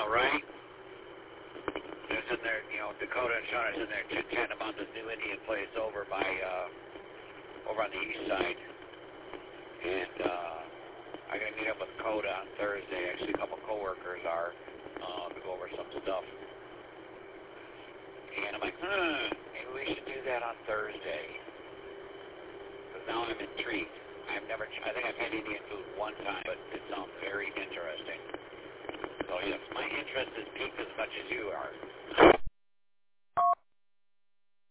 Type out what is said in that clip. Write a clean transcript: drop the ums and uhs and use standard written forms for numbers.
know, right? There's in there, you know, Dakota and Sean is in there chit-chatting about this new Indian place over by, over on the east side. And, I'm going to meet up with Dakota on Thursday. Actually, a couple coworkers are, to go over some stuff. And I'm like, maybe we should do that on Thursday. Because now I'm intrigued. I think I've had Indian food one time, but it sounds very interesting. So yes, my interest is peaked as much as you are.